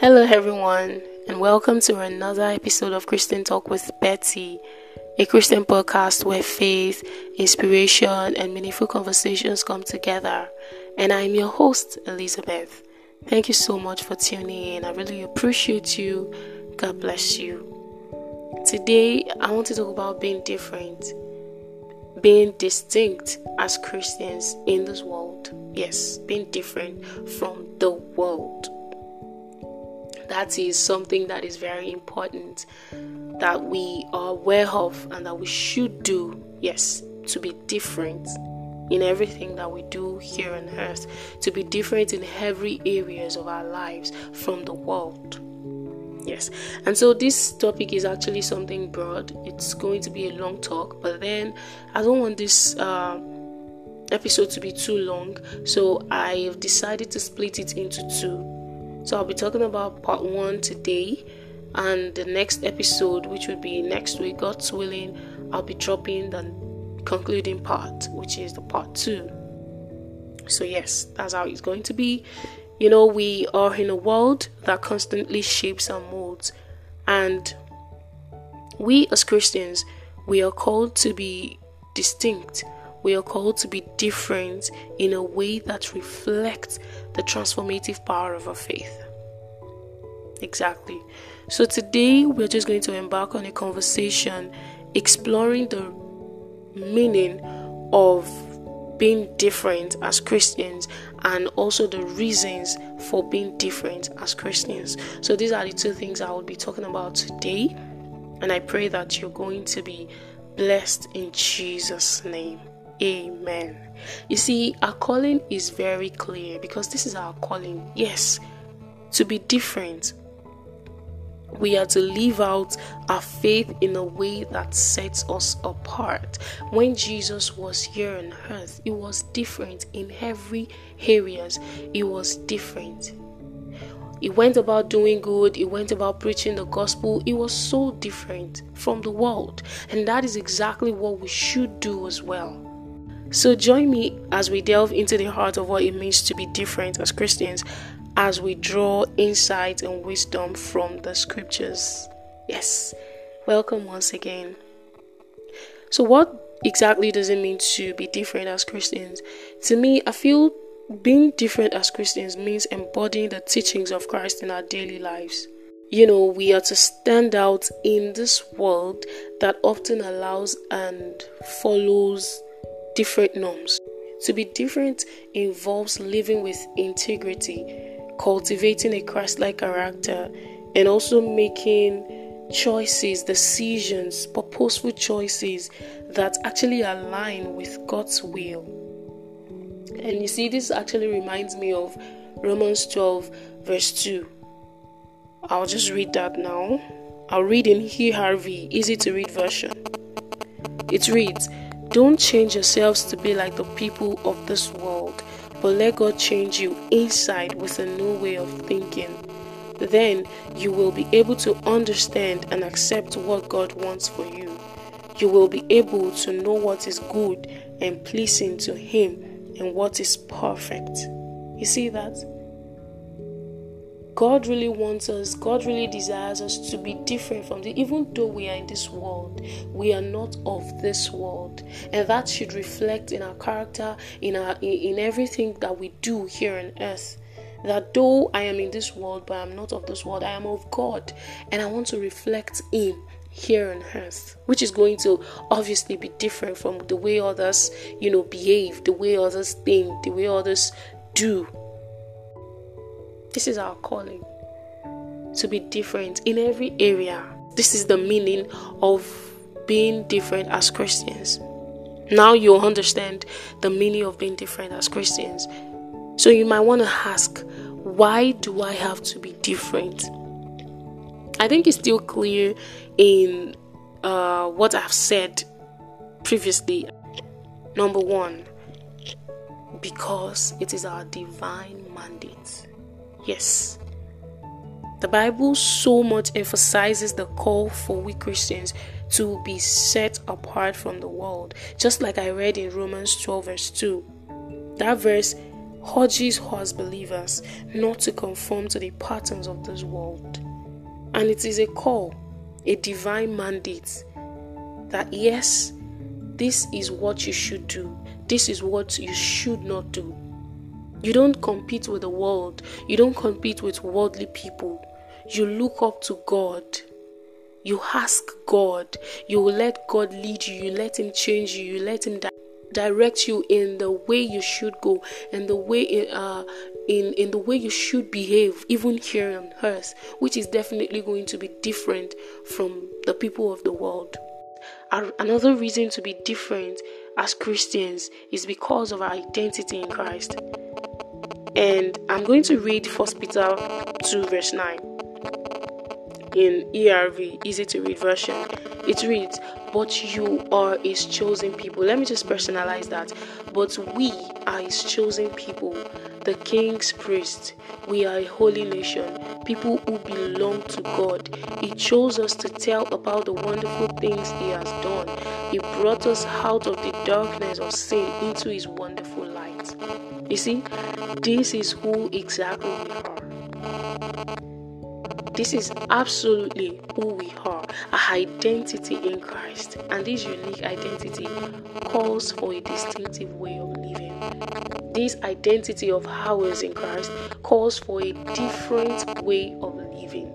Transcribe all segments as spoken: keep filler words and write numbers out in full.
Hello, everyone, and welcome to another episode of Christian Talk with Betty, a Christian podcast where faith, inspiration, and meaningful conversations come together. And I'm your host, Elizabeth. Thank you so much for tuning in. I really appreciate you. God bless you. Today, I want to talk about being different, being distinct as Christians in this world. Yes, being different from the world. That is something that is very important that we are aware of and that we should do. Yes, to be different in everything that we do here on earth, to be different in every areas of our lives from the world. Yes, and so this topic is actually something broad. It's going to be a long talk, but then I don't want this uh, episode to be too long, so I have decided to split it into two. So I'll be talking about part one today, and the next episode, which will be next week, God's willing, I'll be dropping the concluding part, which is the part two. So yes, that's how it's going to be. You know, we are in a world that constantly shapes and molds, and we as Christians, we are called to be distinct. We are called to be different in a way that reflects the transformative power of our faith. Exactly. So today we're just going to embark on a conversation exploring the meaning of being different as Christians and also the reasons for being different as Christians. So these are the two things I will be talking about today, and I pray that you're going to be blessed in Jesus' name. Amen. You see, our calling is very clear because this is our calling. Yes, to be different. We are to live out our faith in a way that sets us apart. When Jesus was here on earth, it was different in every areas. It was different. He went about doing good. He went about preaching the gospel. It was so different from the world, and that is exactly what we should do as well. So join me as we delve into the heart of what it means to be different as Christians, as we draw insight and wisdom from the scriptures. Yes, welcome once again. So what exactly does it mean to be different as Christians? To me, I feel being different as Christians means embodying the teachings of Christ in our daily lives. You know, we are to stand out in this world that often allows and follows different norms. To be different involves living with integrity, cultivating a Christ-like character, and also making choices, decisions, purposeful choices that actually align with God's will. And you see, this actually reminds me of Romans twelve verse two. I'll just read that now. I'll read in E R V, easy to read version. It reads, "Don't change yourselves to be like the people of this world, but let God change you inside with a new way of thinking. Then you will be able to understand and accept what God wants for you. You will be able to know what is good and pleasing to Him and what is perfect." You see that? God really wants us, God really desires us to be different from the, even though we are in this world, we are not of this world. And that should reflect in our character, in our in, in everything that we do here on earth. That though I am in this world, but I am not of this world, I am of God. And I want to reflect Him here on earth, which is going to obviously be different from the way others, you know, behave, the way others think, the way others do. This is our calling, to be different in every area. This is the meaning of being different as Christians. Now you'll understand the meaning of being different as Christians. So you might want to ask, why do I have to be different? I think it's still clear in uh, what I've said previously. Number one, because it is our divine mandate. Yes, the Bible so much emphasizes the call for we Christians to be set apart from the world. Just like I read in Romans twelve verse two. That verse urges us as believers not to conform to the patterns of this world. And it is a call, a divine mandate, that yes, this is what you should do. This is what you should not do. You don't compete with the world. You don't compete with worldly people. You look up to God. You ask God. You let God lead you. You let Him change you. You let Him di- direct you in the way you should go, and the way uh in in the way you should behave, even here on earth, which is definitely going to be different from the people of the world. Another reason to be different as Christians is because of our identity in Christ. And I'm going to read First Peter two verse nine in E R V, easy to read version. It reads, "But you are His chosen people." Let me just personalize that. But we are His chosen people, the King's priests. We are a holy nation, people who belong to God. He chose us to tell about the wonderful things He has done. He brought us out of the darkness of sin into His wonderful light. You see, this is who exactly we are. This is absolutely who we are, our identity in Christ. And this unique identity calls for a distinctive way of living. This identity of ours in Christ calls for a different way of living.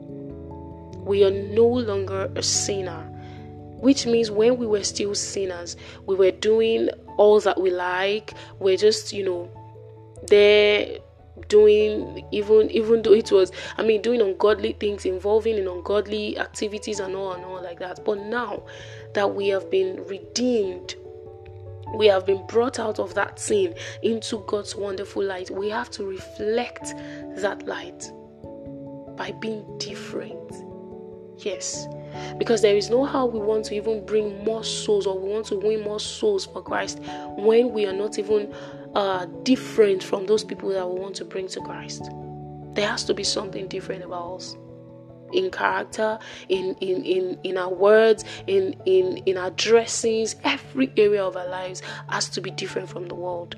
We are no longer a sinner, which means when we were still sinners, we were doing all that we like. We're just, you know, there doing, even even though it was, I mean, doing ungodly things, involving in ungodly activities and all and all like that. But now that we have been redeemed, we have been brought out of that sin into God's wonderful light, we have to reflect that light by being different. Yes, because there is no how we want to even bring more souls, or we want to win more souls for Christ, when we are not even uh, different from those people that we want to bring to Christ. There has to be something different about us. In character, in in in in our words, in in in our dressings, every area of our lives has to be different from the world.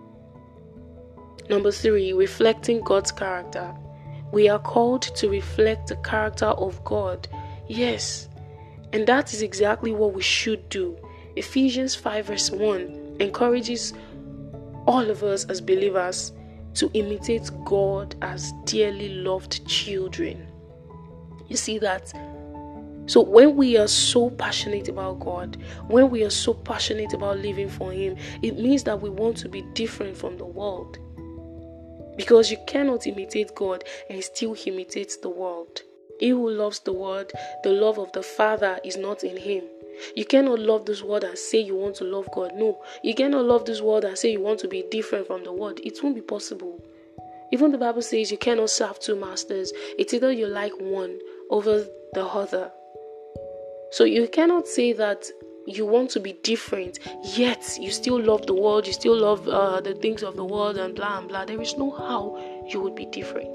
Number three, reflecting God's character. We are called to reflect the character of God. Yes, and that is exactly what we should do. Ephesians five verse one encourages all of us as believers to imitate God as dearly loved children. You see that? So when we are so passionate about God, when we are so passionate about living for Him, it means that we want to be different from the world. Because you cannot imitate God and still imitate the world. He who loves the world, the love of the Father is not in him. You cannot love this world and say you want to love God. No, you cannot love this world and say you want to be different from the world. It won't be possible. Even the Bible says you cannot serve two masters. It's either you like one over the other. So you cannot say that you want to be different, yet you still love the world, you still love uh, the things of the world and blah and blah. There is no how you would be different.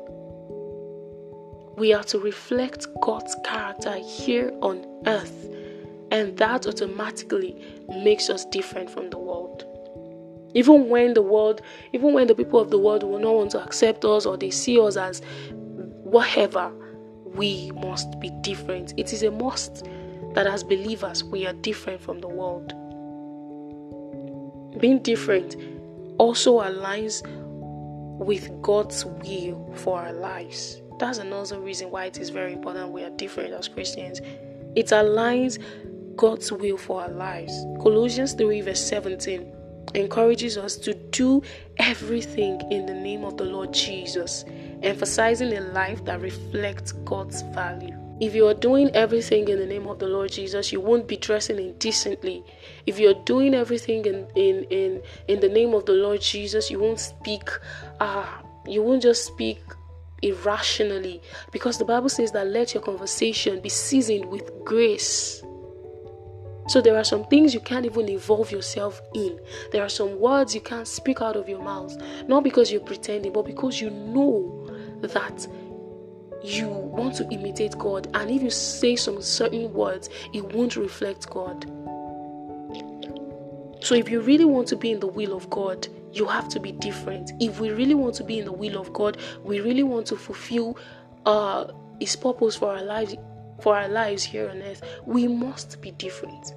We are to reflect God's character here on earth, and that automatically makes us different from the world. Even when the world, even when the people of the world will not want to accept us, or they see us as whatever, we must be different. It is a must that as believers we are different from the world. Being different also aligns with God's will for our lives. That's another reason why it is very important we are different as Christians. It aligns God's will for our lives. Colossians three verse seventeen encourages us to do everything in the name of the Lord Jesus, emphasizing a life that reflects God's value. If you are doing everything in the name of the Lord Jesus, you won't be dressing indecently. If you're doing everything in in in, in the name of the Lord Jesus, you won't speak uh you won't just speak irrationally, because the Bible says that let your conversation be seasoned with grace. So there are some things you can't even involve yourself in. There are some words you can't speak out of your mouth, not because you're pretending, but because you know that you want to imitate God, and if you say some certain words, it won't reflect God. So if you really want to be in the will of God, You have to be different. If we really want to be in the will of God, we really want to fulfill uh, His purpose for our lives, for our lives here on earth, we must be different.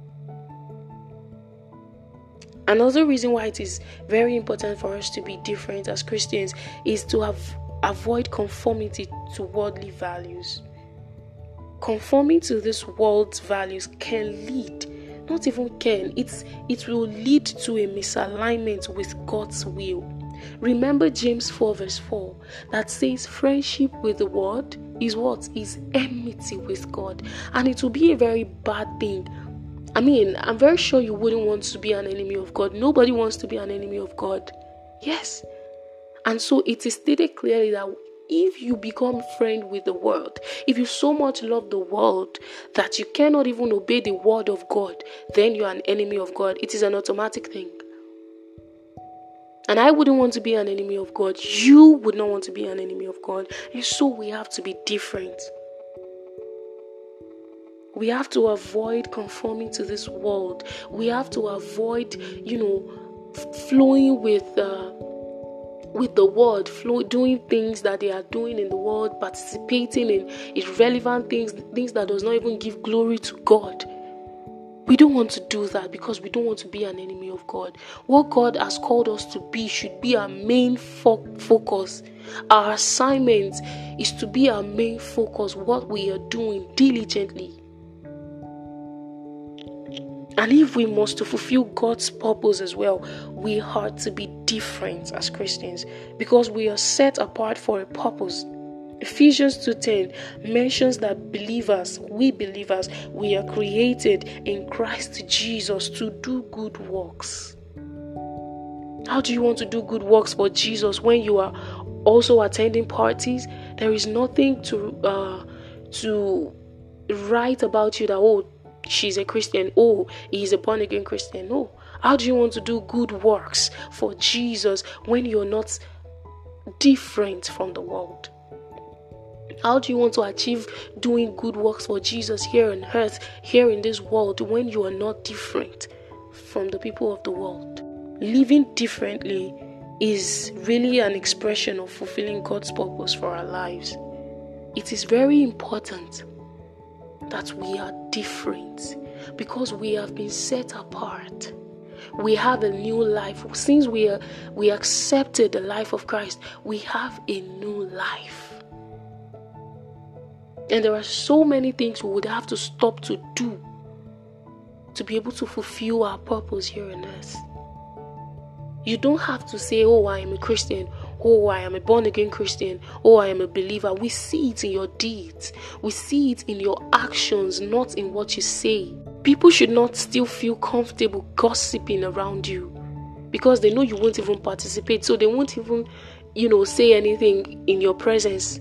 Another reason why it is very important for us to be different as Christians is to have, avoid conformity to worldly values. Conforming to this world's values can lead, not even can, it's, it will lead to a misalignment with God's will. Remember James four verse four that says friendship with the world is what? Is enmity with God. And it will be a very bad thing. I mean, I'm very sure you wouldn't want to be an enemy of God. Nobody wants to be an enemy of God. Yes. And so it is stated clearly that if you become friend with the world, if you so much love the world that you cannot even obey the word of God, then you are an enemy of God. It is an automatic thing. And I wouldn't want to be an enemy of God. You would not want to be an enemy of God. And so we have to be different. We have to avoid conforming to this world. We have to avoid, you know, flowing with uh, with the world, flow, doing things that they are doing in the world, participating in irrelevant things, things that does not even give glory to God. We don't want to do that because we don't want to be an enemy of God. What God has called us to be should be our main fo- focus. Our assignment is to be our main focus, what we are doing diligently. And if we must to fulfill God's purpose as well, we have to be different as Christians because we are set apart for a purpose. Ephesians two ten mentions that believers, we believers, we are created in Christ Jesus to do good works. How do you want to do good works for Jesus when you are also attending parties? There is nothing to uh, to write about you that, oh, she's a Christian, oh, he's a born again Christian. No. How do you want to do good works for Jesus when you're not different from the world? How do you want to achieve doing good works for Jesus here on earth, here in this world, when you are not different from the people of the world? Living differently is really an expression of fulfilling God's purpose for our lives. It is very important that we are different because we have been set apart. We have a new life. Since we are, we accepted the life of Christ, we have a new life. And there are so many things we would have to stop to do to be able to fulfill our purpose here on earth. You don't have to say, oh, I am a Christian. Oh, I am a born-again Christian. Oh, I am a believer. We see it in your deeds. We see it in your actions, not in what you say. People should not still feel comfortable gossiping around you because they know you won't even participate. So they won't even, you know, say anything in your presence.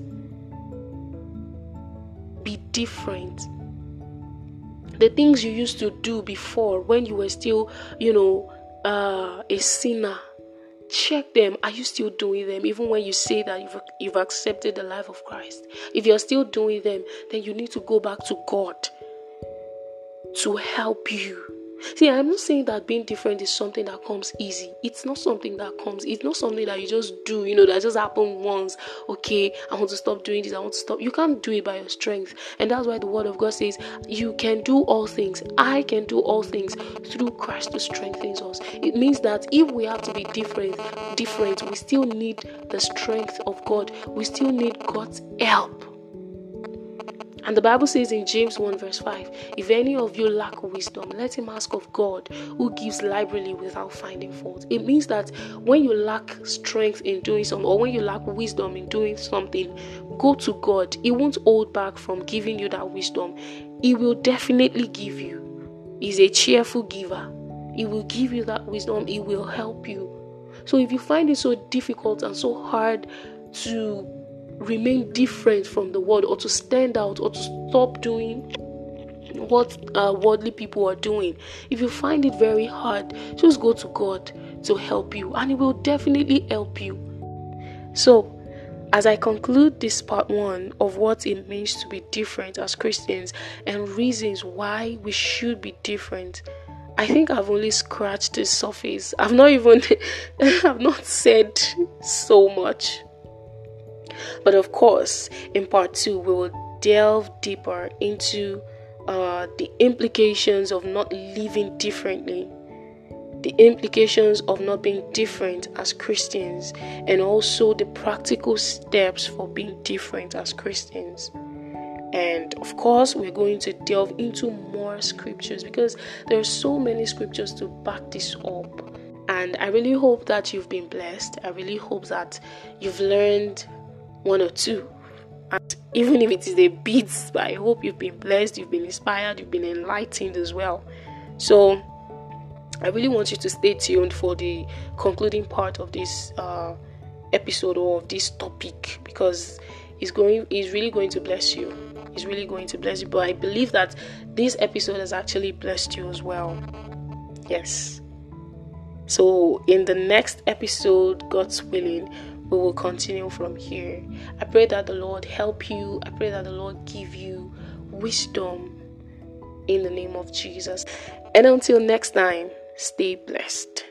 Be different. The things you used to do before when you were still, you know, uh, a sinner, check them. Are you still doing them? Even when you say that you've, you've accepted the life of Christ. If you're still doing them, then you need to go back to God to help you. See, I'm not saying that being different is something that comes easy. It's not something that comes. It's not something that you just do, you know, that just happened once. Okay, I want to stop doing this. I want to stop. You can't do it by your strength. And that's why the word of God says, you can do all things. I can do all things through Christ who strengthens us. It means that if we have to be different, different, we still need the strength of God. We still need God's help. And the Bible says in James one verse five, if any of you lack wisdom, let him ask of God, who gives liberally without finding fault. It means that when you lack strength in doing something, or when you lack wisdom in doing something, go to God. He won't hold back from giving you that wisdom. He will definitely give you. He's a cheerful giver. He will give you that wisdom. He will help you. So if you find it so difficult and so hard to remain different from the world, or to stand out, or to stop doing what uh, worldly people are doing, if you find it very hard, just go to God to help you, and He will definitely help you. So, as I conclude this part one of what it means to be different as Christians and reasons why we should be different, I think I've only scratched the surface. I've not even, I've not said so much. But of course, in part two, we will delve deeper into uh, the implications of not living differently, the implications of not being different as Christians, and also the practical steps for being different as Christians. And of course, we're going to delve into more scriptures because there are so many scriptures to back this up. And I really hope that you've been blessed. I really hope that you've learned one or two. And even if it is a bit, but I hope you've been blessed, you've been inspired, you've been enlightened as well. So I really want you to stay tuned for the concluding part of this uh, episode or of this topic, because it's going, it's really going to bless you. It's really going to bless you. But I believe that this episode has actually blessed you as well. Yes. So in the next episode, God's willing, we will continue from here. I pray that the Lord help you. I pray that the Lord give you wisdom in the name of Jesus. And until next time, stay blessed.